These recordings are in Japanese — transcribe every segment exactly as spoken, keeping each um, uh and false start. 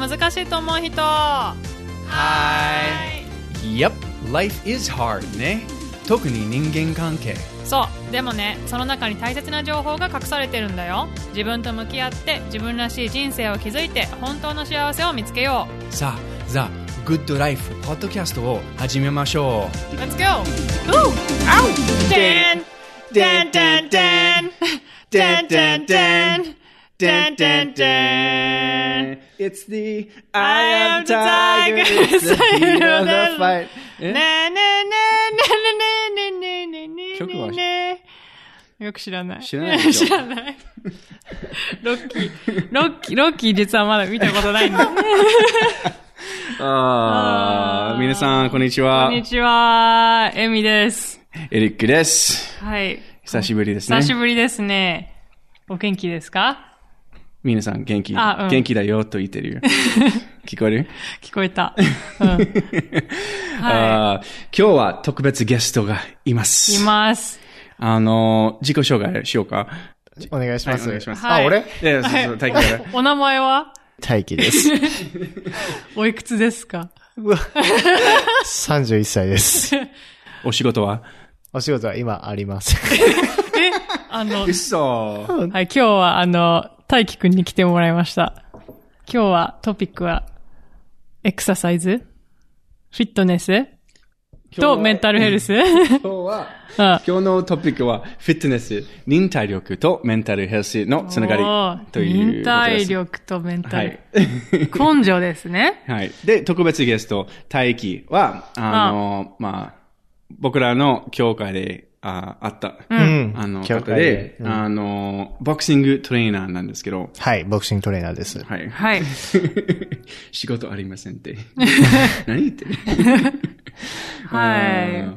難しいと思う人。はーい。Yep, life is hard ね。特に人間関係。 そうでもね、その中に大切な情報が隠されてるんだよ。自分と向き合って自分らしい人生を築いて本当の幸せを見つけよう。さあ、ザ・グッドライフポッドキャストを始めましょう。 Let's go! Ooh! Ow! Dan! Dan! Dan! Dan! Dan! Dan! Dan! Dan! Dan! Dan! It's the eye of the tiger, it's the heat of the fight. ねえねえねえねえねえねえねえねえ曲はよく知らない。 知らないでしょ。 知らない。ロッキー、ロッキー、ロッキー実はまだ見たことないんだ。 あー、皆さん、こんにちは。 こんにちは。エミです。 エリックです。 はい。 久しぶりですね。 久しぶりですね。お元気ですか？ 皆さん、元気、 あ、うん、 元気だよと言ってるよ。聞こえる？ 聞こえた。うん。はい、 あ今日は特別ゲストがいます。 います。 あの、自己紹介しようか。 お願いします。はい、 お願いします。 はい、 あ、俺？ いや、そうそう、大輝から。 お名前は？ 大輝です。 おいくつですか？ うわ。さんじゅういっさいです。 お仕事は？ お仕事は今ありません。 えあの、 嘘。 はい、今日はあの、大輝くんに来てもらいました。今日はトピックは、エクササイズ、フィットネスとメンタルヘルス。 今日は、今日のトピックは、フィットネス、忍耐力とメンタルヘルスのつながりということです。 忍耐力とメンタル。はい、根性ですね。 はい。で、特別ゲスト、大輝は、あの、あまあ、僕らの教会で、あ、あった。 うん。 あの、方で、うん、あの、ボクシングトレーナーなんですけど。 はい、ボクシングトレーナーです。 はい。 はい。 仕事ありませんって。何言ってるはい。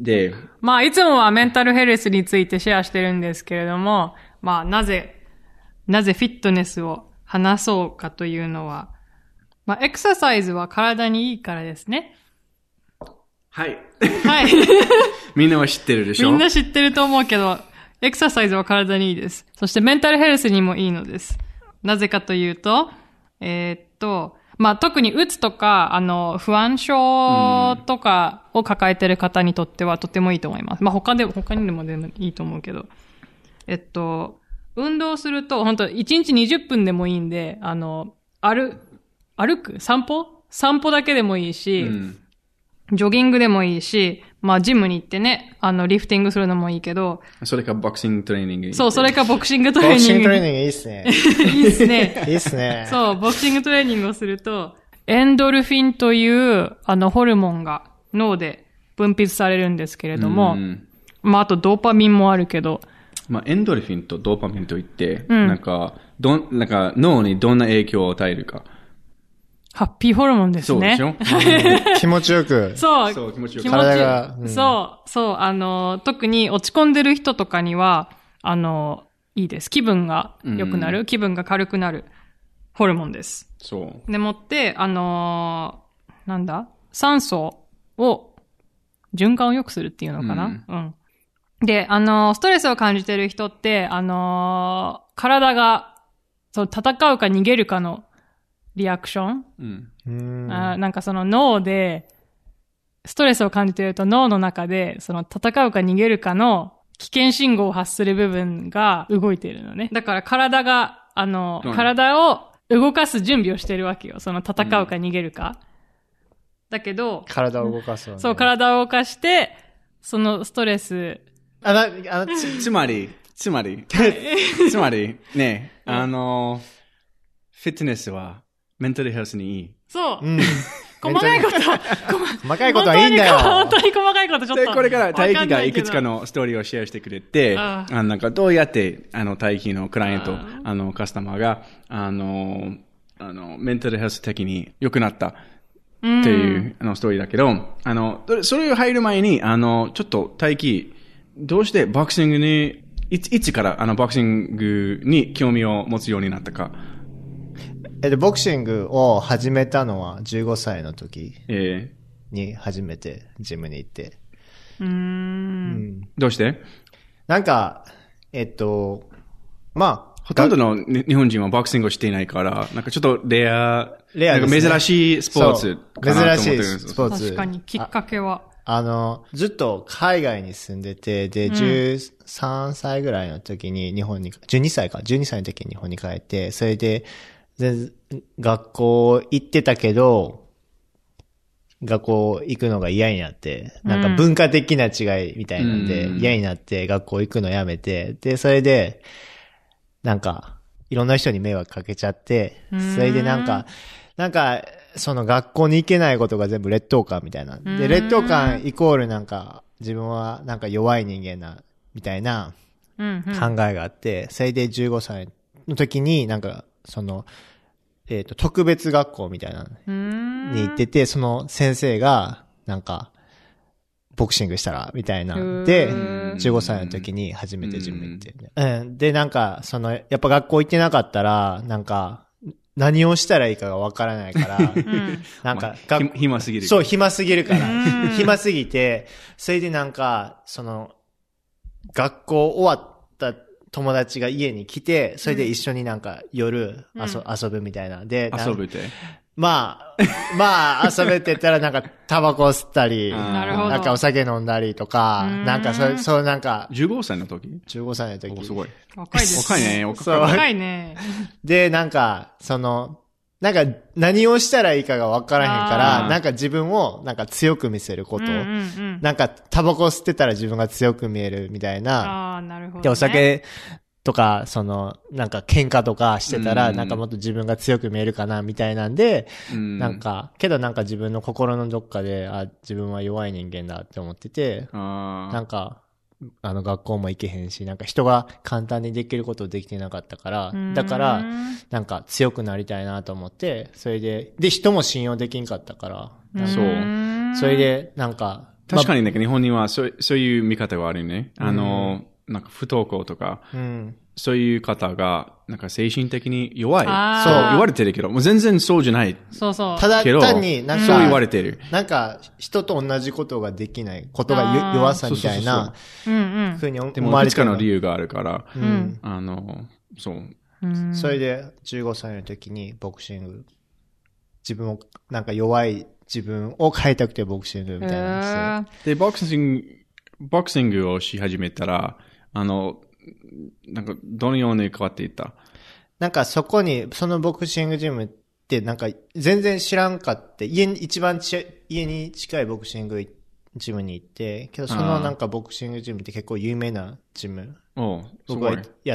で、 まあ、いつもはメンタルヘルスについてシェアしてるんですけれども、まあ、なぜ、なぜフィットネスを話そうかというのは、まあ、エクササイズは体にいいからですね。 はい。 はい。 みんなは知ってるでしょ？ みんな知ってると思うけど、エクササイズは体にいいです。そしてメンタルヘルスにもいいのです。なぜかというと、えー、っと、まあ、特にうつとか、あの、不安症とかを抱えてる方にとってはとてもいいと思います。まあ、他でも、他にでもでもいいと思うけど。えっと、運動すると、本当いちにちにじゅっぷんでもいいんで、あの、歩、歩く散歩散歩だけでもいいし、うんジョギングでもいいし、まあジムに行ってね、あの、リフティングするのもいいけど。 それかボクシングトレーニング。 そう、それかボクシングトレーニング。 ボクシングトレーニングいいっすね。 いいっすね。 いいっすね。 そう、ボクシングトレーニングをすると、エンドルフィンという、あの、ホルモンが脳で分泌されるんですけれども、まああとドーパミンもあるけど。 まあエンドルフィンとドーパミンといって、うん、なんか、どん、なんか脳にどんな影響を与えるか。 ハッピーホルモンですね。 そうでしょ気持ちよく。 そう。 そう、気持ちよく。 体が、 うん、そう、そう、あの、特に落ち込んでる人とかには、あの、いいです。気分が良くなる、うん、気分が軽くなるホルモンです。 そう。 でもって、あのー、なんだ酸素を、循環を良くするっていうのかな、うん、うん。で、あのー、ストレスを感じてる人って、あのー、体が、そう、戦うか逃げるかの、リアクション、うん、あなんかその脳で、ストレスを感じていると脳の中で、その戦うか逃げるかの危険信号を発する部分が動いているのね。だから体が、あの、うん、体を動かす準備をしてるわけよ。その戦うか逃げるか。うん、だけど、 体を動かすわね。 そう、体を動かして、そのストレス。 あな、あの、 つ、つまり、つまり、つまり、ね、あの、フィットネスは、メンタルヘルスにいい。 そう。うん、細かいこと。 細かいことはいいんだよ。 本当に細かいことちょっと。 で、これから大輝がいくつかのストーリーをシェアしてくれて、ああなんかどうやって、あの、大輝のクライアント、あ, あの、カスタマーが、あの、あの、メンタルヘルス的に良くなったっていう、あの、ストーリーだけど、あの、それを入る前に、あの、ちょっと大輝、どうしてボクシングに、いつ、いつからあの、ボクシングに興味を持つようになったか。 えっと、ボクシングを始めたのはじゅうごさいの時に初めてジムに行って。 うーんうん、 どうして？ なんか、えっと、まあ、 ほとんどの日本人はボクシングをしていないから、なんかちょっとレア、 レアですね、 なんか珍しいスポーツかなと思ってるんです。 珍しいスポーツ。 確かに、きっかけは。 あ、あの、ずっと海外に住んでて、で、じゅうさんさいぐらいの時に日本に、じゅうにさいか、じゅうにさいの時に日本に帰って、それで、全学校行ってたけど、学校行くのが嫌になって、なんか文化的な違いみたいなんで、嫌になって学校行くのやめて、で、それで、なんか、いろんな人に迷惑かけちゃって、それでなんか、なんか、その学校に行けないことが全部劣等感みたいな。で、劣等感イコールなんか、自分はなんか弱い人間な、みたいな考えがあって、それでじゅうごさいの時になんか、その、えっと、特別学校みたいなのに行ってて、その先生が、なんか、ボクシングしたら、みたいな。で、じゅうごさいの時に初めてジム行って。うん。で、なんか、その、やっぱ学校行ってなかったら、なんか、何をしたらいいかがわからないから、なんか、 まあ、暇すぎる。 そう、暇すぎるから。暇すぎて、それでなんか、その、学校終わった友達が家に来て、それで一緒になんか夜遊、うん、遊ぶみたいな。で、 遊ぶってまあ、まあ、遊べてたらなんかタバコ吸ったり、 なるほど。 なんかお酒飲んだりとか、なんかそう、そうなんか。 じゅうごさいの時 ? じゅうご 歳の時。 お、すごい。 若いです。 若いね、若い。 若いね。 で、なんか、その、なんか何をしたらいいかがわからへんから、なんか自分をなんか強く見せること。うんうんうん、なんかタバコ吸ってたら自分が強く見えるみたいな。 ああ、なるほど、ね。 で、お酒とか、その、なんか喧嘩とかしてたら、うん、なんかもっと自分が強く見えるかなみたいなんで、うん、なんか、けどなんか自分の心のどっかで、あ、自分は弱い人間だって思ってて、なんか、あの学校も行けへんし、なんか人が簡単にできることできてなかったから、だから、なんか強くなりたいなと思って、それで、で、人も信用できんかったから、 そう。 それで、なんか、 確かにね、日本にはそう、そういう見方があるね。あの、なんか不登校とか、うん、そういう方が、なんか精神的に弱い。そう言われてるけど、もう全然そうじゃない。 そうそう。 ただ単になんか、 そう言われてる。 なんか、人と同じことができないことが弱さみたいな、ふうに思われてる。 でも、いくつかの理由があるから、うん、あの、そう。 それで、じゅうごさいの時にボクシング、自分を、なんか弱い自分を変えたくてボクシングみたいなで。で、ボクシング、ボクシングをし始めたら、あの、なんか、どのように変わっていったなんかそこに、そのボクシングジムってなんか全然知らんかって、家に、一番ち、家に近いボクシングジムに行って、けどそのなんかボクシングジムって結構有名なジム。 お僕はやって、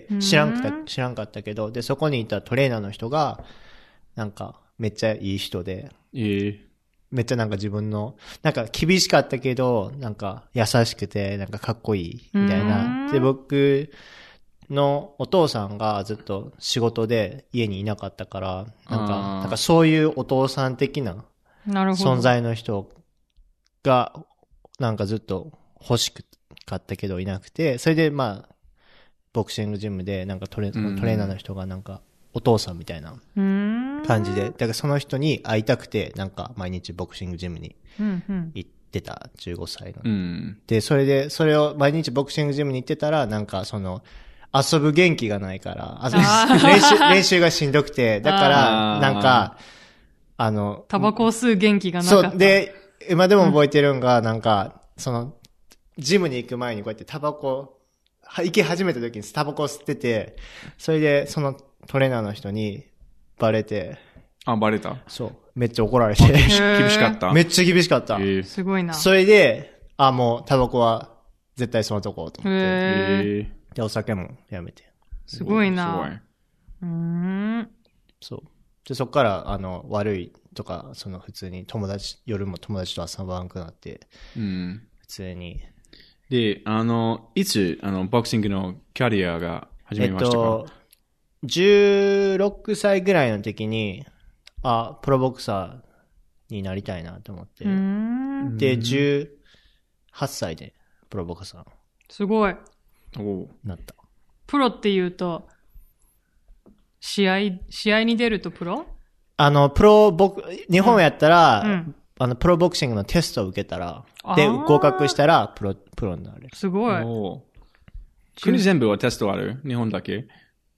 知らんかった、知らんかったけど、で、そこにいたトレーナーの人が、なんかめっちゃいい人で、 えー、 めっちゃなんか自分の、なんか厳しかったけど、なんか優しくて、なんかかっこいい、みたいな。で、僕のお父さんがずっと仕事で家にいなかったから、なんか、なんかそういうお父さん的な存在の人が、なんかずっと欲しかったけどいなくて、それでまあ、ボクシングジムでなんかトレ、トレーナーの人がなんか、お父さんみたいな感じで、だからその人に会いたくて、なんか毎日ボクシングジムに行ってた、じゅうごさいの。 うん、 で、それで、それを毎日ボクシングジムに行ってたら、なんかその、遊ぶ元気がないから、練習、練習がしんどくて、だから、なんか、あの、 タバコを吸う元気がなかった。 そう、で、今でも覚えてるんが、なんか、その、ジムに行く前にこうやってタバコ、行き始めた時にタバコ吸ってて、それで、その、トレーナーの人にバレて。 あ、バレた？ そう。めっちゃ怒られて。厳しかっためっちゃ厳しかった。 すごいな。 それで、あ、もうタバコは絶対そのとこと思って。 へで、お酒もやめて。 すごいな。 すごい。 うーん。 そう。で、そっから、あの、悪いとか、その普通に友達、夜も友達と遊ばなくなって、 うん。 普通に。 で、あの、いつ、あの、ボクシングのキャリアが始めましたか？えっとじゅうろくさいぐらいの時に、あ、プロボクサーになりたいなと思って。で、じゅうはっさいでプロボクサー。 すごい。 おなった。 プロって言うと、試合、試合に出るとプロ？ あの、プロボク、日本やったら、うん、あの、プロボクシングのテストを受けたら、で、合格したら、プロ、プロになる。 すごい。 お国全部はテストある？日本だけ？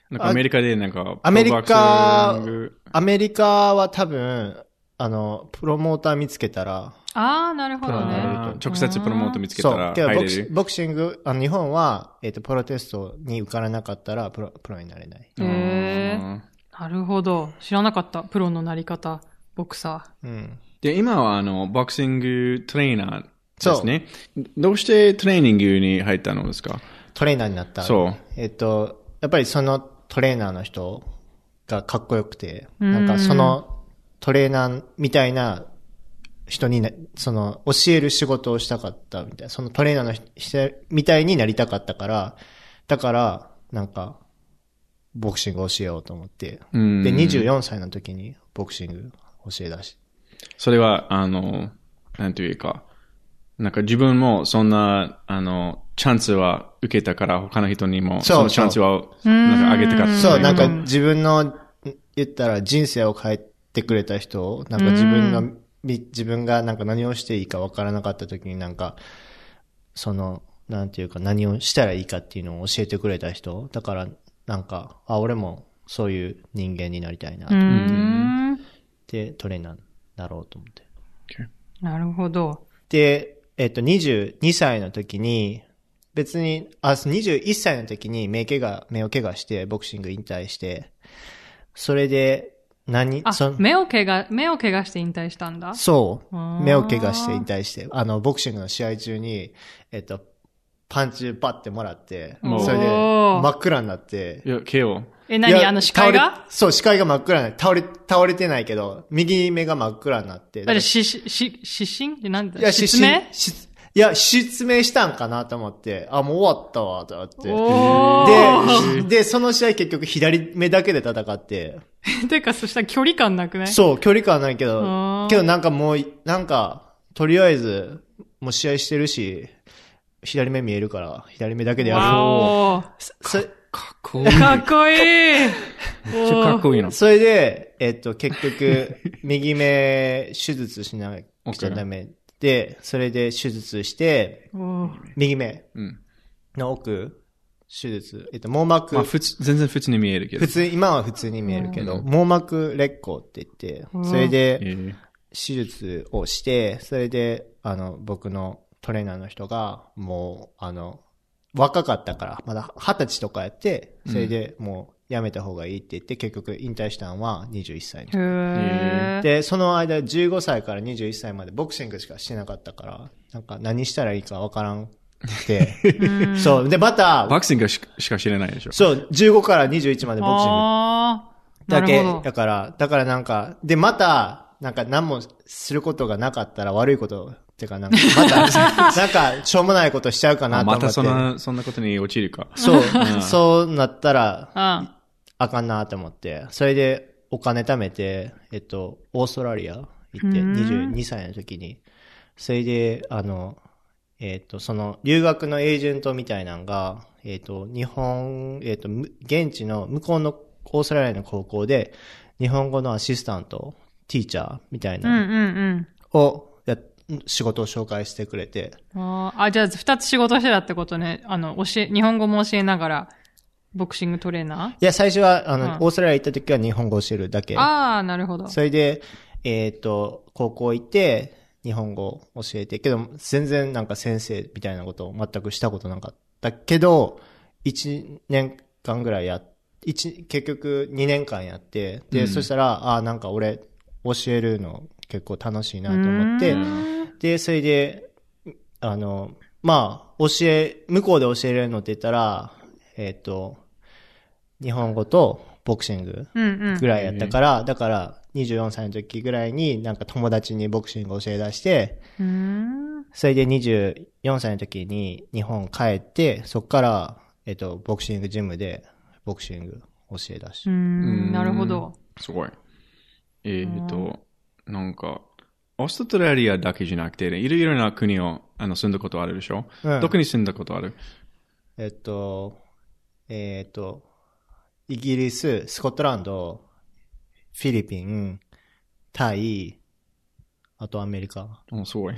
なんかアメリカでなんか、 アメリカプロボクシングアメリカは多分、あの、プロモーター見つけたら、 ああ、なるほどね。 あー直接プロモート見つけたらそう。けどボ入れる。 クシボクシング、あの、日本は、えっ、と、プロテストに受からなかったら、プロ、プロになれない。 へえ。なるほど。知らなかった。プロのなり方。ボクサうん。 で、今はあの、ボクシングトレーナーですね。どうしてトレーニングに入ったのですか？ トレーナーになった。 そう。 えっ、と、やっぱりそのトレーナーの人がかっこよくて、 うんなんかそのトレーナーみたいな人にな、その教える仕事をしたかったみたいな、そのトレーナーの人みたいになりたかったから、だから、なんか、ボクシングを教えようと思って、 うんで、にじゅうよんさいの時にボクシング教え出し。 それは、あの、なんていうか、なんか自分もそんな、あの、チャンスは受けたから他の人にもそうそのチャンスはなんかあげてかった。 そう、なんかうん自分の言ったら人生を変えてくれた人を、なんか自分の、み自分がなんか何をしていいか分からなかった時になんか、その、なんていうか何をしたらいいかっていうのを教えてくれた人。だからなんか、あ、俺もそういう人間になりたいなとー。う思って、 ーん。 で、トレーナーになろうと思って。 Okay. なるほど。 で、えっと、にじゅうにさいの時に、別に、あ、にじゅういっさいの時に目怪我、目を怪我して、ボクシング引退して、それで、何、 あそ、 目を怪我、目を怪我して引退したんだ。 そうあー。 目を怪我して引退して、あの、ボクシングの試合中に、えっと、パンチパッてもらって、 おーそれで真っ暗になって。 いや、ケーオー。 え、 いや何あの視界倒れがそう、視界が真っ暗になって、倒れ、倒れてないけど、右目が真っ暗になって。 あれ、し、し、し、失神ってなんだいや、 失明ししいや、失明したんかなと思って、あ、もう終わったわ、と思って。 おで、で、その試合結局左目だけで戦って。 ー。てか、そしたら距離感なくないそう、距離感ないけあどー、 けどなんかもう、なんか、とりあえず、もう試合してるし、左目見えるから、左目だけでやる。 わそかっこいい。 ー。かっこいい。 ちょかっこいいの。 それで、えっと、結局、右目手術しなくちゃダメで、それで手術して、 おー右目うん。 の奥、手術、えっと、網膜、 まあ、普通、全然普通に見えるけど。 普通、今は普通に見えるけど、 うん網膜劣行って言ってう、んえそれでー手術をして、それで、あの、僕のトレーナーの人が、もう、あの、若かったから、まだ二十歳とかやって、それでもうやめた方がいいって言って、結局引退したのはにじゅういっさいの時。 へー。 で、その間じゅうごさいからにじゅういっさいまでボクシングしかしてなかったから、なんか何したらいいかわからんって。そう。で、また、 ボクシングししか知らないでしょ。 そう、じゅうごからにじゅういちまでボクシングあー。なだけるほど。 だから、だからなんか、で、また、なんか何もすることがなかったら悪いこと、ってかなんか、また、なんか、しょうもないことしちゃうかなあと思って。 またそんな、そんなことに陥るか。 そう、 んそうなったら、 うん。 あかんなと思って、それでお金貯めて、えっと、オーストラリア行って、 うんにじゅうにさいの時に、それで、あの、えっと、その、留学のエージェントみたいなのが、えっと、日本、えっと、む現地の、向こうのオーストラリアの高校で、日本語のアシスタント、ティーチャーみたいうんなうんをや、仕事を紹介してくれて、 うん。あーあ、じゃあ二つ仕事してたってことね。あの、教え、日本語も教えながら、ボクシングトレーナいや、最初は、あの、 うんオーストラリア行った時は日本語教えるだけ。 ーああ、なるほど。 それで、えっ、と、高校行って、日本語教えて、けど、全然なんか先生みたいなことを全くしたことなかったけど、一年間ぐらいや、一、結局二年間やって、で、 うんそしたら、ああ、なんか俺、教えるの結構楽しいなと思ってう、んで、それで、あの、まあ、教え、向こうで教えれるのって言ったら、えっ、と、日本語とボクシングうんうん。 ぐらいやったから、だからにじゅうよんさいの時ぐらいになんか友達にボクシング教え出して、 うーん。 それでにじゅうよんさいの時に日本帰って、そっから、えっと、ボクシングジムでボクシング教え出しうーん、なるほど。 すごい。えっ、と、なんか、オーストラリアだけじゃなくて、いろいろな国をあの住んだことあるでしょ、 うんどこに住んだことある？ えっと、えっと、イギリス、スコットランド、フィリピン、タイ、あとアメリカ。 おすごい。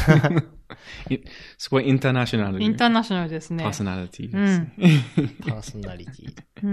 すごいインターナショナル。 インターナショナルですね。 パーソナリティですね。 パーソナリティ。 うん。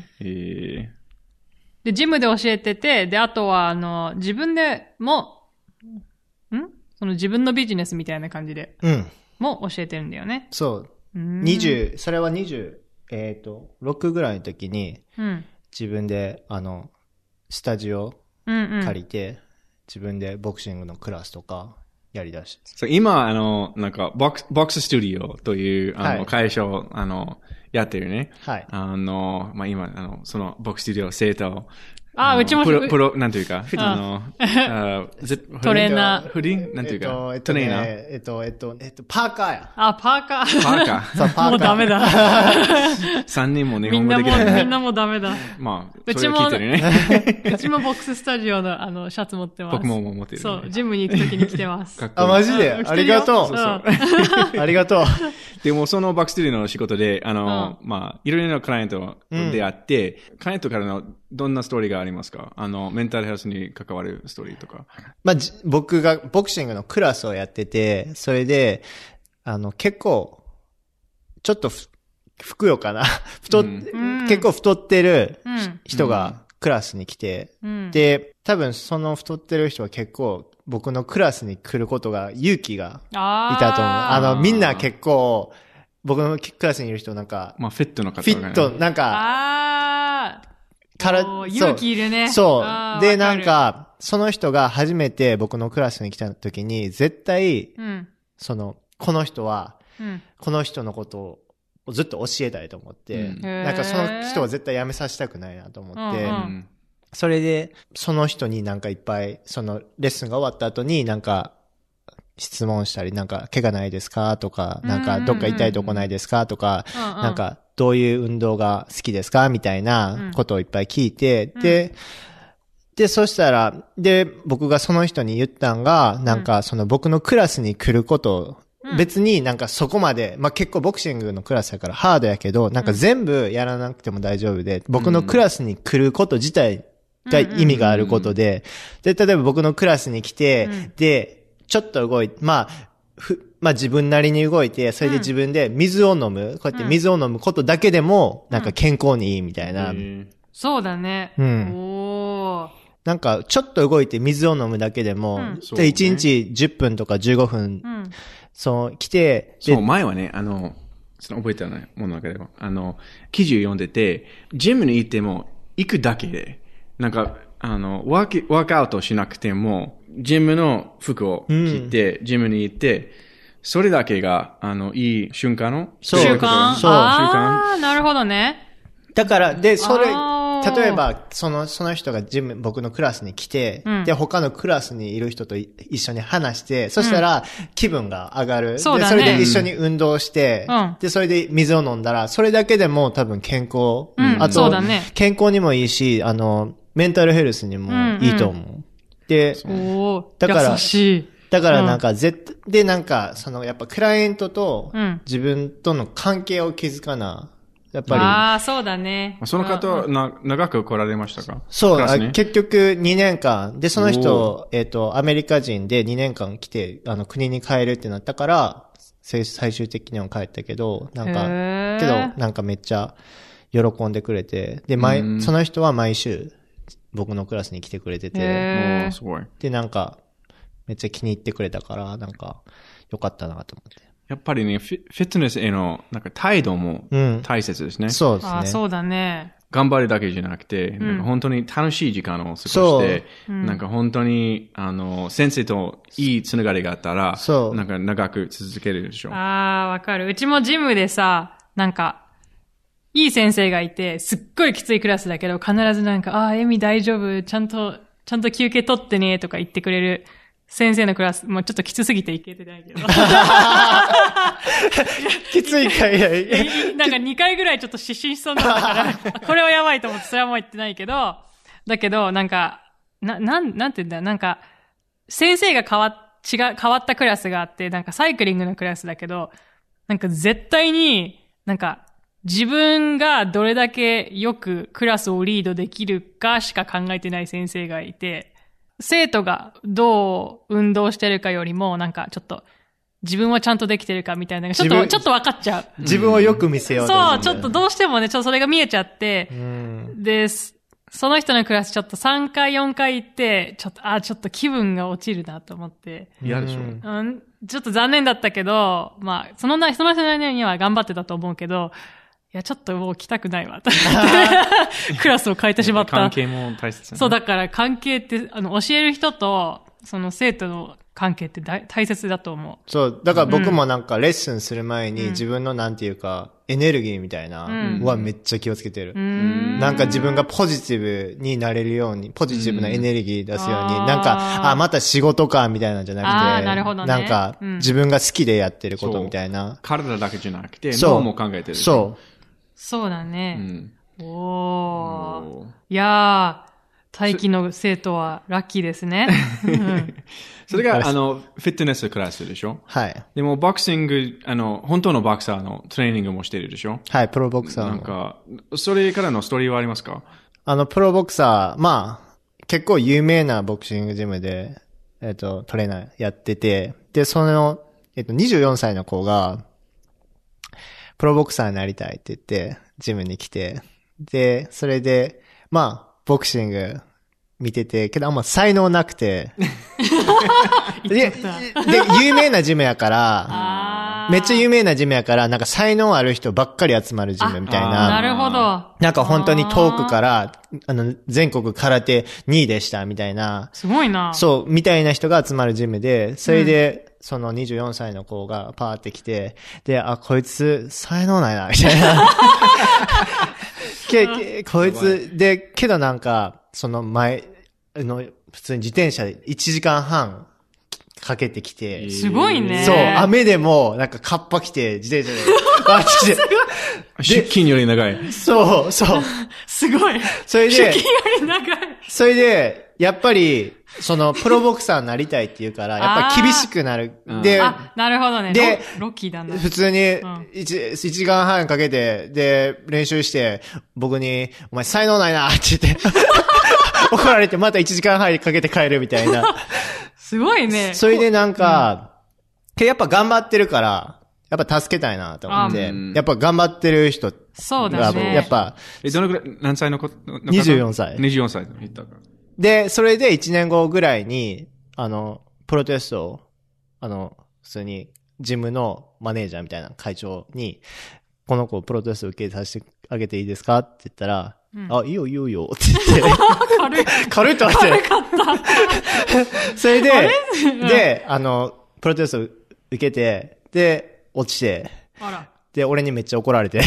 えー、 で、ジムで教えてて、で、あとは、あの、自分でも、んその自分のビジネスみたいな感じで、 うん。 も教えてるんだよね。 そう。 うん、 にじゅう、それはにじゅう、えっと、ろくぐらいの時に、 うん、 自分で、あの、スタジオ借りて、うんうん、自分でボクシングのクラスとかやりだして。 そう、今、あの、なんか、ボックス、ボックススタジオという、あの、はい、会社を、あの、やってるね。 はい。 あの、まあ、今、あの、その、ボックススタジオ生徒を、 ああ、うちもプロ、プロ、なんていうか、あの、あトレーナー。 フリーなんていうか、 えっと、トレーナー。えっと、えっと、えっと、パーカーや。 あ、パーカー。 パーカー。 そう、パーカー。 もうダメだ。 三人も日本語できない。 みんなも、みんなもダメだ。 まあ、うちも、聞いてるね。 うちもボックススタジオの、あの、シャツ持ってます。 僕も持ってる、ね。 そう、ジムに行くときに着てます。 あ、マジでありがとう。そうそう。ありがとう。 でも、そのボックススタジオの仕事で、あの、うん、まあ、いろいろなクライアントと出会って、うん、クライアントからのどんなストーリーがありますか？あの、メンタルヘルスに関わるストーリーとか。 まあ、僕がボクシングのクラスをやってて、それで、あの、結構、ちょっとふ、ふくよかな太っ、うん、結構太ってる人がクラスに来て、うん、で、多分その太ってる人は結構僕のクラスに来ることが勇気がいたと思う。あ, あの、みんな結構、僕のクラスにいる人なんか、 まあ、フィットの方が、ね、フィット、なんか、 あから勇気いるね。 そう。で、なんか、その人が初めて僕のクラスに来た時に、絶対、うん、その、この人は、うん、この人のことをずっと教えたいと思って、うん、なんかその人は絶対辞めさせたくないなと思って、うんうん、それで、その人になんかいっぱい、そのレッスンが終わった後になんか、質問したり、なんか、怪我ないですかとか、なんか、どっか痛いとこないですかとか、うんうん、なんか、どういう運動が好きですかみたいなことをいっぱい聞いて、うん、で、で、そしたら、で、僕がその人に言ったんが、なんか、その僕のクラスに来ることを、うん、別になんかそこまで、まあ、結構ボクシングのクラスだからハードやけど、なんか全部やらなくても大丈夫で、僕のクラスに来ること自体が意味があることで、で、例えば僕のクラスに来て、うん、で、ちょっと動いて、まあ、ふ、まあ自分なりに動いて、それで自分で水を飲む、こうやって水を飲むことだけでも、なんか健康にいいみたいな。うん、 そうだね。 うん。おー。なんか、ちょっと動いて水を飲むだけでも、うん、で、いちにちじゅっぷんとかじゅうごふん、うん、そう、来て、 そう、前はね、あの、その覚えてないものだけど、あの、記事を読んでて、ジムに行っても、行くだけで、なんか、あの、ワーク、ワークアウトしなくても、ジムの服を着て、うん、ジムに行って、それだけが、あの、いい瞬間の習慣そう。習慣ああ、なるほどね。 だから、で、それ、例えば、その、その人がジム、僕のクラスに来て、うん、で、他のクラスにいる人と一緒に話して、そしたら、気分が上がる。うん、そうだね。で、それで一緒に運動して、うん、で、それで水を飲んだら、それだけでも多分健康。 うん、あと、そうだね。 健康にもいいし、あの、メンタルヘルスにもいいと思う。うんうん、で、 だから、優しい。 だからなんか、絶対、で、なんか、その、やっぱクライアントと自分との関係を築かな。やっぱり。 ああ、そうだね。 その方はな、長く来られましたか？ そう、ね、結局にねんかん。で、その人、えっと、アメリカ人でにねんかん来て、あの、国に帰るってなったから、最終的には帰ったけど、なんか、けど、なんかめっちゃ喜んでくれて、で、毎、その人は毎週、僕のクラスに来てくれてて、 もうすごい。 で、なんか、めっちゃ気に入ってくれたから、なんか、よかったなと思って。 やっぱりね、フィ、フィットネスへの、なんか態度も大切ですね。うん、 そうですね。 あ、そうだね。 頑張るだけじゃなくて、うん、なんか本当に楽しい時間を過ごして、うん、なんか本当に、あの、先生といいつながりがあったら、そう。なんか長く続けるでしょ。 ああ、わかる。うちもジムでさ、なんか、いい先生がいて、すっごいきついクラスだけど、必ずなんか、ああ、エミ大丈夫、ちゃんと、ちゃんと休憩取ってね、とか言ってくれる先生のクラス、もうちょっときつすぎていけてないけど。 きついかいやいや。 なんかにかいぐらいちょっと失神しそうになったから、これはやばいと思って、それはもう言ってないけど、だけど、なんか、な、なん、なんて言うんだよ、なんか、先生が変わっ、違う、変わったクラスがあって、なんかサイクリングのクラスだけど、なんか絶対に、なんか、自分がどれだけよくクラスをリードできるかしか考えてない先生がいて、 生徒がどう運動してるかよりも、なんかちょっと、自分はちゃんとできてるかみたいなのが、ちょっと、ちょっと分かっちゃう。 自分をよく見せようと。 そう、ちょっとどうしてもね、ちょっとそれが見えちゃって、 うん、 で、その人のクラスちょっとさんかいよんかい行って、ちょっと、あ、ちょっと気分が落ちるなと思って。 嫌でしょ、 うん、ちょっと残念だったけど、まあ、そのな、その人なりには頑張ってたと思うけど、いや、ちょっともう来たくないわ、と思って、クラスを変えてしまった。 関係も大切、ね。 そう、だから関係って、あの、教える人と、その生徒の関係って大大切だと思う。 そう、だから僕もなんかレッスンする前に自分のなんていうか、エネルギーみたいなはめっちゃ気をつけてる。うん、なんか自分がポジティブになれるように、ポジティブなエネルギー出すように、うん、なんか、あ、また仕事かみたいなんじゃなくて、 あ、なるほどね、 なんか、自分が好きでやってることみたいな。 体だけじゃなくて、脳も考えてる。 そう。 そうだね。うん、おー。いやー。大気の生徒はラッキーですね。 それが、あの、フィットネスクラスでしょ？ はい。 でも、ボクシング、あの、本当のボクサーのトレーニングもしてるでしょ？ はい、プロボクサーの。 なんか、それからのストーリーはありますか？ あの、プロボクサー、まあ、結構有名なボクシングジムで、えっと、トレーナーやってて、で、その、えっと、にじゅうよんさいの子が、プロボクサーになりたいって言って、ジムに来て、で、それで、まあ、ボクシング見てて、けどあんま才能なくて。で、で、有名なジムやから、めっちゃ有名なジムやから、なんか才能ある人ばっかり集まるジムみたいな。 なるほど。 なんか本当に遠くから、あの、全国空手にいでしたみたいな。 すごいな。 そう、みたいな人が集まるジムで、それで、うん、そのにじゅうよんさいの子がパーって来て、で、あ、こいつ才能ないな、みたいな。け、け、こいつ、で、けどなんか、その前、あの、普通に自転車でいちじかんはんかけてきて。 すごいね。 そう、雨でも、なんかカッパ着て、自転車で、バーって来て。 出勤より長い。 そう、そう。 すごい。 それで、 出勤より長い。 それで、やっぱり、その、プロボクサーになりたいって言うから、やっぱり厳しくなる。で、 あ、なるほどね。 で、 ロッキーだな。 普通に、一、一時間半かけて、で、練習して、僕に、お前才能ないなって言って、怒られて、また一時間半かけて帰るみたいな。 すごいね。 それでなんか、うん、やっぱ頑張ってるから、やっぱ助けたいなと思って、やっぱ頑張ってる人が、 そうだね。 やっぱ、 え、どのくらい、何歳の子？ にじゅうよんさい。 にじゅうよんさいの人か。 で、それでいちねんごぐらいに、あの、プロテストを、あの、普通に、ジムのマネージャーみたいな会長に、この子プロテスト受けさせてあげていいですかって言ったら、うん、あ、いいよいいよいいよって言って。軽い。軽いと思って。 軽かった。 それで、で、あの、プロテスト受けて、で、落ちて、 あら。 で、俺にめっちゃ怒られて。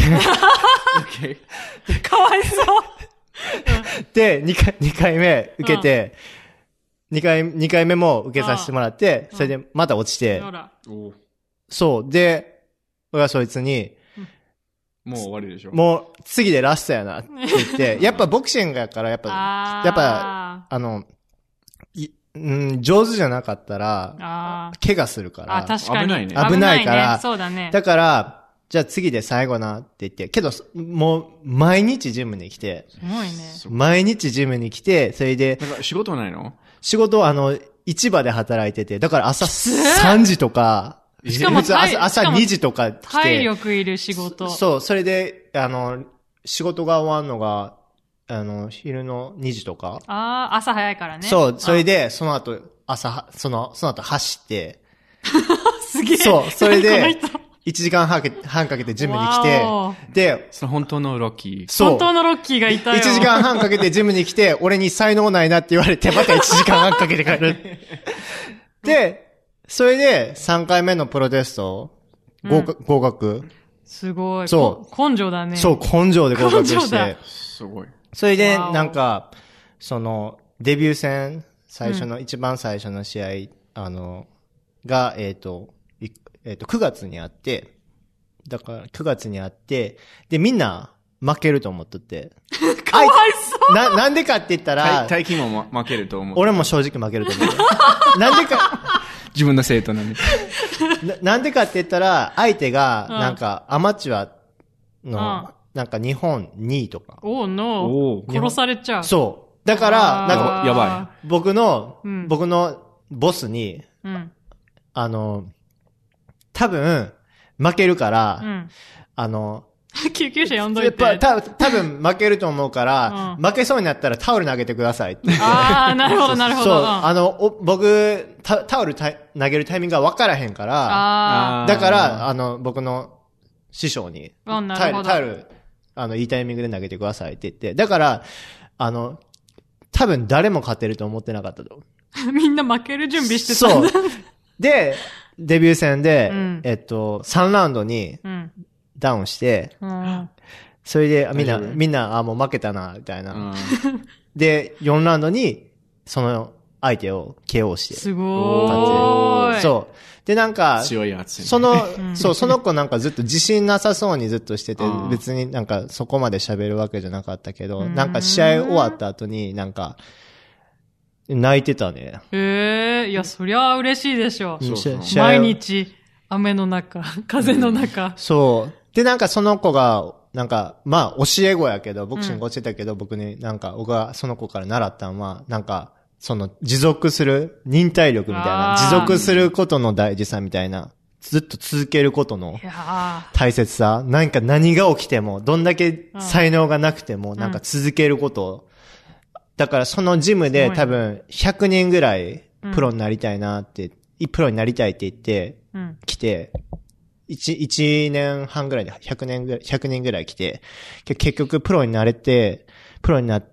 かわいそう。 で、にかい、二回目受けて、二、うん、回、二回目も受けさせてもらって、それでまた落ちて、うん、そう。で、俺はそいつに、 もう終わりでしょ。 もう次でラストやなって言って、やっぱボクシングやから、やっぱ、やっぱ、あの、いうん、上手じゃなかったら、怪我するから。 あ、確かに。 危ないね。 危ないから。 ね、そうだね。 だから、じゃあ次で最後なって言って、けど、もう、毎日ジムに来て。 すごいね。 毎日ジムに来て、それで。 なんか仕事ないの？ 仕事、あの、市場で働いてて、だから朝さんじとか、 しかも朝、朝にじとか来て。 体力いる仕事。 そう、それで、あの、仕事が終わるのが、あの、昼のにじとか。 ああ、朝早いからね。 そう、それで、その後、朝、その、その後走って。 すげえ。 そう、それで、いちじかんはんかけてジムに来て、で、 その本当のロッキー。 そう。 本当のロッキーがいたよ。 いちじかんはんかけてジムに来て、俺に才能ないなって言われて、またいちじかんはんかけて帰る。で、それでさんかいめのプロテスト、合格、うん、合格。 すごい。 そう。 根性だね。 そう、根性で合格して。 すごい。 それで、なんか、その、デビュー戦、最初の、うん、一番最初の試合、あの、が、えっと、えっと、くがつにあって、だからくがつにあって、で、みんな負けると思っとって。 かわいそうな、なんでかって言ったら、 大金も負けると思う。 俺も正直負けると思う。なんでか、 自分の生徒なんで。 な、なんでかって言ったら、相手が、なんか、アマチュアの、なんか日本にいとか。 おー、ノー。殺されちゃう。 そだから、なんか、 やばい。僕の、 うん、 僕のボスに、 うん、 あの、多分、負けるから、 うん、 あの、 救急車呼んどいて。 やっぱ、た、多分負けると思うから、うん、負けそうになったらタオル投げてくださいって。 ああ、なるほど、なるほど。 そう、あの、お僕タ、タオルた投げるタイミングが分からへんから、だから、あの、僕の師匠に、 タオル、 タオル、あの、いいタイミングで投げてくださいって言って、だから、あの、多分誰も勝てると思ってなかったと。 みんな負ける準備してたんだ。 そう。で、デビュー戦で、うん、えっと、さんラウンドに、ダウンして、うん、それで、みんな、みんな、あ、もう負けたな、みたいな。うん、で、よんラウンドに、その相手を ケーオー して。 すごーい。 そう。で、なんか、 強いやつ、ね。 その、そう、その子なんかずっと自信なさそうにずっとしてて、別になんかそこまで喋るわけじゃなかったけど、なんか試合終わった後になんか、泣いてたね。 へえ、いや、そりゃ嬉しいでしょ。 そうそう、 毎日、雨の中、風の中、うん。 そう。で、なんかその子が、なんか、まあ、教え子やけど、ボクシング教えたけど、うん、僕になんか、僕がその子から習ったのは、なんか、その持続する忍耐力みたいな、持続することの大事さみたいな、ずっと続けることの大切さ、なんか何が起きても、どんだけ才能がなくても、なんか続けること、うん、だからそのジムで多分ひゃくにんぐらいプロになりたいなって、うん、プロになりたいって言って来て、一、一年半ぐらいでひゃくねんぐらい、ひゃくにんぐらい来て、結局プロになれて、プロになって、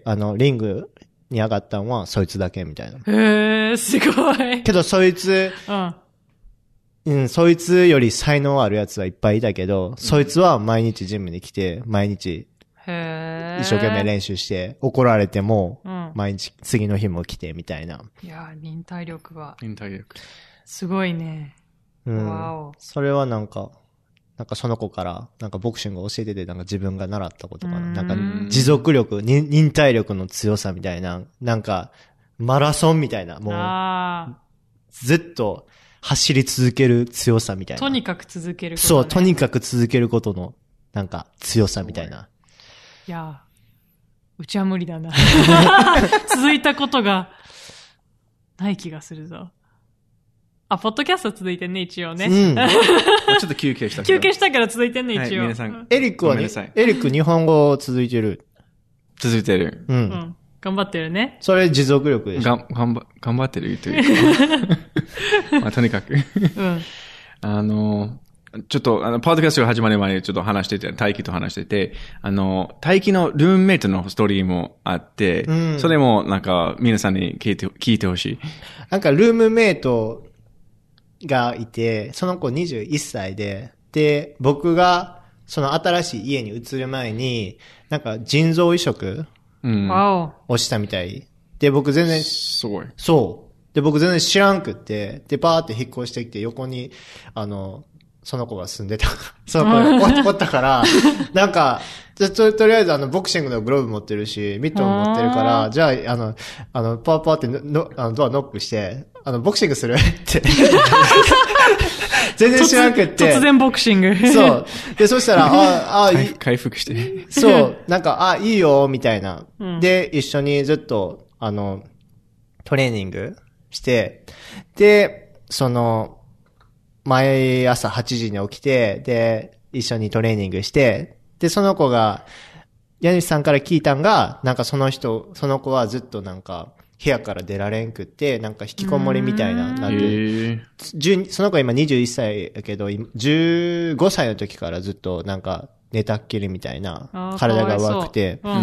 あの、リング、に上がったのはそいつだけみたいな。 へー、すごい。 けどそいつ、うん、うん、そいつより才能あるやつはいっぱいいたけど、うん、そいつは毎日ジムに来て、毎日、 へー、 一生懸命練習して、怒られても、うん、毎日次の日も来てみたいな。 いやー、忍耐力が。 忍耐力。 すごいね。 うん。わお。それはなんか、なんかその子から、なんかボクシングを教えてて、なんか自分が習ったことかな。なんか持続力、忍耐力の強さみたいな、なんかマラソンみたいな、もう、ずっと走り続ける強さみたいな。 とにかく続けること、ね。 そう、とにかく続けることの、なんか強さみたいな。 いや、うちは無理だな。続いたことがない気がするぞ。あ、ポッドキャスト続いてんね、一応ね。うん。 ちょっと休憩したけど。休憩したから続いてんね、一応。はい、 皆さん。 エリックはね、エリック日本語続いてる。 続いてる。 うん。うん。 頑張ってるね。 それ持続力でしょ。 が、頑張、頑張ってるというか。まあ、とにかく。うん。あの、ちょっと、あの、ポッドキャストが始まる前にちょっと話してて、大輝と話してて、あの、大輝のルームメイトのストーリーもあって、うん、それもなんか皆さんに聞いて、聞いてほしい。 なんかルームメイト、がいて、その子にじゅういっさいで、で、僕がその新しい家に移る前に、なんか腎臓移植をしたみたい。で、僕全然、 すごい。 そう。で、僕全然知らんくって、で、バーって引っ越してきて、横に、あの、その子が住んでた。その子がおったから、なんか、と、とりあえずあの、ボクシングのグローブ持ってるし、ミットも持ってるから、じゃあ、あの、あの、パーパーっての、あの、ドアノックして、あの、ボクシングするって。全然知らんくって。 突然ボクシング。 そう。で、そしたら、あ、あ、 回回復して。 そう。なんか、あ、いいよ、みたいな。うん、で、一緒にずっと、あの、トレーニングして、で、その、毎朝はちじに起きて、で、一緒にトレーニングして、で、その子が、家主さんから聞いたんが、なんかその人、その子はずっとなんか、部屋から出られんくって、なんか引きこもりみたいな、なって、その子今にじゅういっさいやけど、じゅうごさいの時からずっとなんか寝たっきりみたいな、体が弱くて、うん、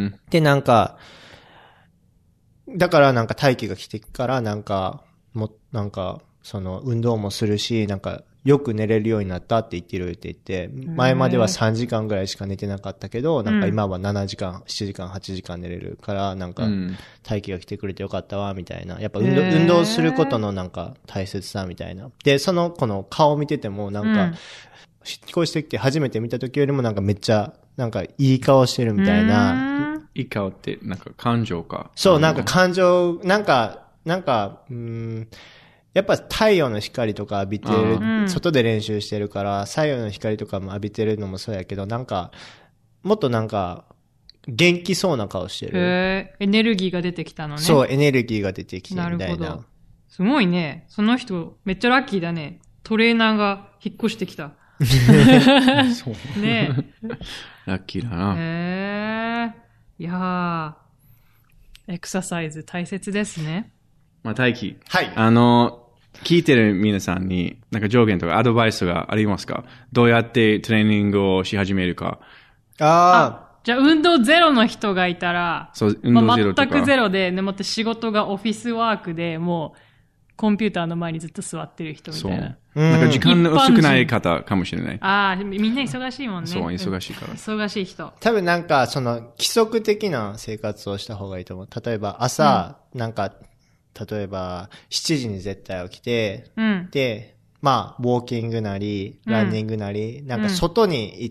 で、なんか、だからなんか大気が来てからなんか、も、なんか、その運動もするし、なんかよく寝れるようになったって言ってるって言って、前まではさんじかんぐらいしか寝てなかったけど、なんか今はななじかん、しちじかん、はちじかん寝れるから、なんか大気が来てくれてよかったわ、みたいな。やっぱ運動、運動することのなんか大切さみたいな。で、その子の顔見ててもなんか、引っ越してきて初めて見た時よりもなんかめっちゃ、なんかいい顔してるみたいな。 いい顔ってなんか感情か。 そう、なんか感情、なんか、なんか、うーん、やっぱ太陽の光とか浴びてる、外で練習してるから、太陽の光とかも浴びてるのもそうやけど、なんか、もっとなんか、 元気そうな顔してる。 へー、エネルギーが出てきたのね。 そう、エネルギーが出てきてみたいな。 なるほど。すごいね。その人、めっちゃラッキーだね。トレーナーが引っ越してきた。 そうねえ。 ラッキーだな。 へー。いやー、エクササイズ大切ですね。 まあ、大輝。 はい。 あの、聞いてる皆さんに、なんか上限とかアドバイスがありますか？どうやってトレーニングをし始めるか。 ああ。 じゃあ、運動ゼロの人がいたら、 そう、運動ゼロとか。 まあ、全くゼロで、でもって仕事がオフィスワークで、もう、コンピューターの前にずっと座ってる人みたいな。 そう。なんか時間の少ない方かもしれない。 ああ、みんな忙しいもんね。 そう、忙しいから。 忙しい人。 多分なんか、その、規則的な生活をした方がいいと思う。例えば、朝、うん、なんか、例えば、しちじに絶対起きて、 うん、 で、まあ、ウォーキングなり、ランニングなり、うん、なんか外に行って、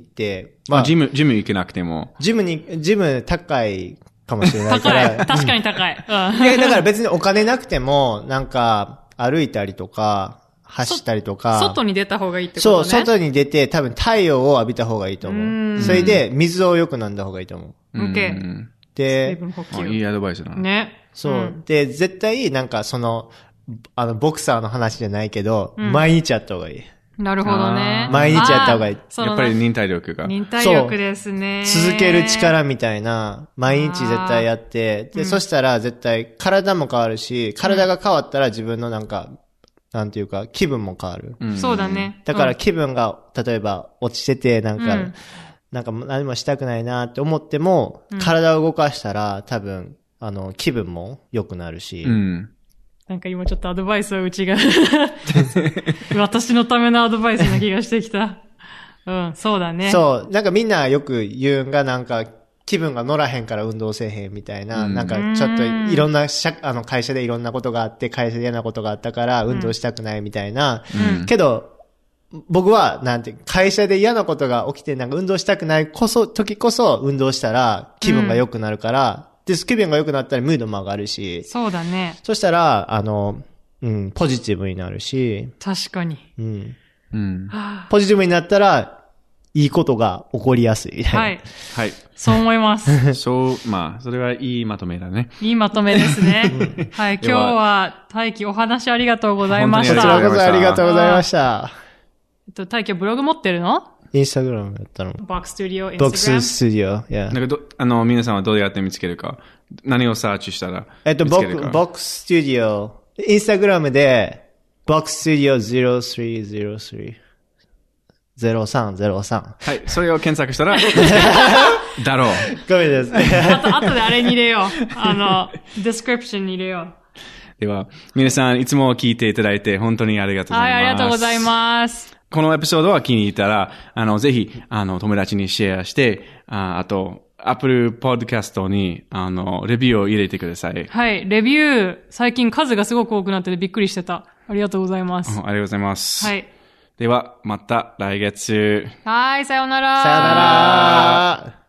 まあ、ジム、ジム行けなくても。 ジムに、ジム高いかもしれないから。 高い。確かに高い。 うん、いや、だから別にお金なくても、なんか、歩いたりとか、走ったりとか。 外に出た方がいいってことね。 そう、外に出て、多分太陽を浴びた方がいいと思う。それで、水をよく飲んだ方がいいと思う。 オッケー。 で、 いいアドバイスだな。 ね。 そう、うん。で、絶対、なんかその、あの、ボクサーの話じゃないけど、うん、毎日やった方がいい。 なるほどね。 毎日やった方がいい。 やっぱり忍耐力が。 忍耐力ですね。 続ける力みたいな、毎日絶対やって、で、うん、そしたら絶対体も変わるし、体が変わったら自分のなんか、なんていうか、気分も変わる。 うん、そうだね。 だから気分が、例えば落ちてて、なんか、うん、なんか何もしたくないなって思っても、うん、体を動かしたら多分、あの、気分も良くなるし。 うん、 なんか今ちょっとアドバイスをうちが、私のためのアドバイスな気がしてきた。うん、そうだね。 そう。なんかみんなよく言うんが、なんか、気分が乗らへんから運動せえへんみたいな、うん、なんかちょっといろんなしゃ、あの会社でいろんなことがあって、会社で嫌なことがあったから運動したくないみたいな。うん、けど、僕は、なんて、会社で嫌なことが起きて、なんか運動したくないこそ、時こそ運動したら気分が良くなるから、うん、で、気分が良くなったらムードも上がるし。 そうだね。 そしたら、あの、うん、ポジティブになるし。 確かに。 うん。 うん。 ポジティブになったら、いいことが起こりやすい。 はい。 はい。 そう思います。 そう、まあ、それはいいまとめだね。 いいまとめですね。はい。今日は、大輝お話ありがとうございました。 こちらこそありがとうございました。 えっと、大輝ブログ持ってるの？ インスタグラムやったの。 ボックススタジオ、インスタグラム。 ボックススタジオ、いや。 なんかど、あの、皆さんはどうやって見つけるか。何をサーチしたらえっと、ボック、ボックススタジオ。インスタグラムで、ボックススタジオゼロさんゼロさん。ゼロさんゼロさん。 はい。それを検索したら、だろう。 ごめんです。 あと、あとであれに入れよう。あの、ディスクリプションに入れよう。 では、皆さんいつも聞いていただいて本当にありがとうございます。 はい、ありがとうございます。 このエピソードが気に入ったら、あの、ぜひ、あの、友達にシェアして、あ, あと、Apple Podcast に、あの、レビューを入れてください。 はい、レビュー、最近数がすごく多くなっててびっくりしてた。ありがとうございます。 ありがとうございます。 はい。 では、また来月。 はい、さようなら。 さようなら。